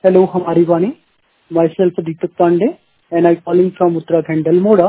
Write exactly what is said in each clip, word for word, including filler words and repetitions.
Hello, हमारी वाणी। Myself Deepak Pandey and I calling from Uttarakhand Almora.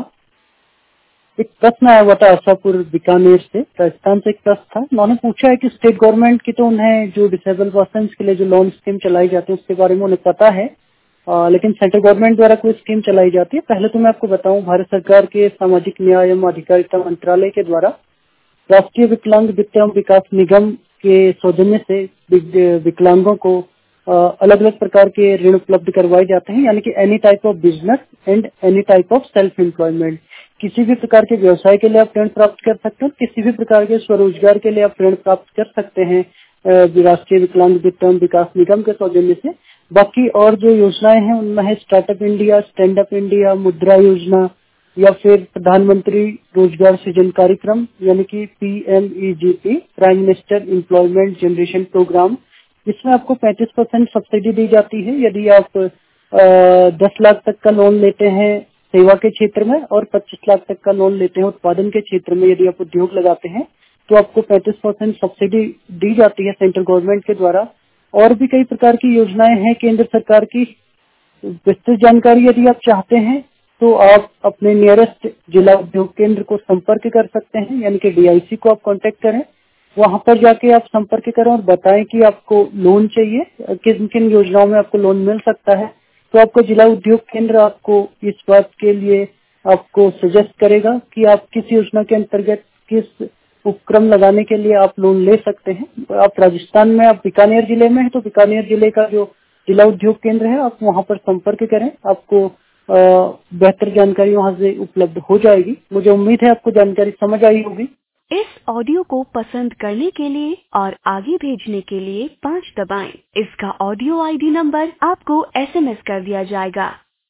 एक प्रश्न आया हुआ था आशापुर बीकानेर से, राजस्थान से एक प्रश्न था। उन्होंने पूछा है कि स्टेट गवर्नमेंट की तो उन्हें जो डिसेबल पर्सन के लिए जो लोन स्कीम चलाई जाती है उसके बारे में उन्हें पता है, आ, लेकिन सेंट्रल गवर्नमेंट द्वारा कोई स्कीम चलाई जाती है। पहले तो मैं आपको बताऊं, भारत सरकार के सामाजिक न्याय एवं अधिकारिता मंत्रालय के द्वारा राष्ट्रीय विकलांग वित्त एवं विकास निगम के सौजन्य से विकलांगों को अलग अलग प्रकार के ऋण उपलब्ध करवाए जाते हैं, यानी कि any type of business and any type of self employment. किसी भी प्रकार के व्यवसाय के लिए आप ऋण प्राप्त कर सकते हैं, किसी भी प्रकार के स्वरोजगार के लिए आप ऋण प्राप्त कर सकते हैं राष्ट्रीय विकलांग वित्त एवं विकास निगम के सौजन्य से। बाकी और जो योजनाएं हैं उनमें है startup India, stand up India, Mudra योजना या फिर प्रधानमंत्री रोजगार सृजन कार्यक्रम यानी कि P M E G P, prime minister employment generation program. इसमें आपको पैंतीस परसेंट सब्सिडी दी जाती है यदि आप दस लाख तक का लोन लेते हैं सेवा के क्षेत्र में, और पच्चीस लाख तक का लोन लेते हैं उत्पादन के क्षेत्र में। यदि आप उद्योग लगाते हैं तो आपको पैंतीस परसेंट सब्सिडी दी जाती है सेंट्रल गवर्नमेंट के द्वारा। और भी कई प्रकार की योजनाएं हैं केंद्र सरकार की। विस्तृत जानकारी यदि आप चाहते हैं तो आप अपने नियरेस्ट जिला उद्योग केंद्र को संपर्क कर सकते हैं, यानी कि डी आई सी को आप कांटेक्ट करें। वहां पर जाके आप संपर्क करें और बताएं कि आपको लोन चाहिए, किन किन योजनाओं में आपको लोन मिल सकता है। तो आपको जिला उद्योग केंद्र आपको इस बात के लिए आपको सजेस्ट करेगा कि आप किस योजना के अंतर्गत किस उपक्रम लगाने के लिए आप लोन ले सकते हैं। आप राजस्थान में, आप बीकानेर जिले में है तो बीकानेर जिले का जो जिला उद्योग केंद्र है आप वहां पर संपर्क करें, आपको बेहतर जानकारी वहां से उपलब्ध हो जाएगी। मुझे उम्मीद है आपको जानकारी समझ आई होगी। इस ऑडियो को पसंद करने के लिए और आगे भेजने के लिए पाँच दबाएं। इसका ऑडियो आई डी नंबर आपको एस एम एस कर दिया जाएगा।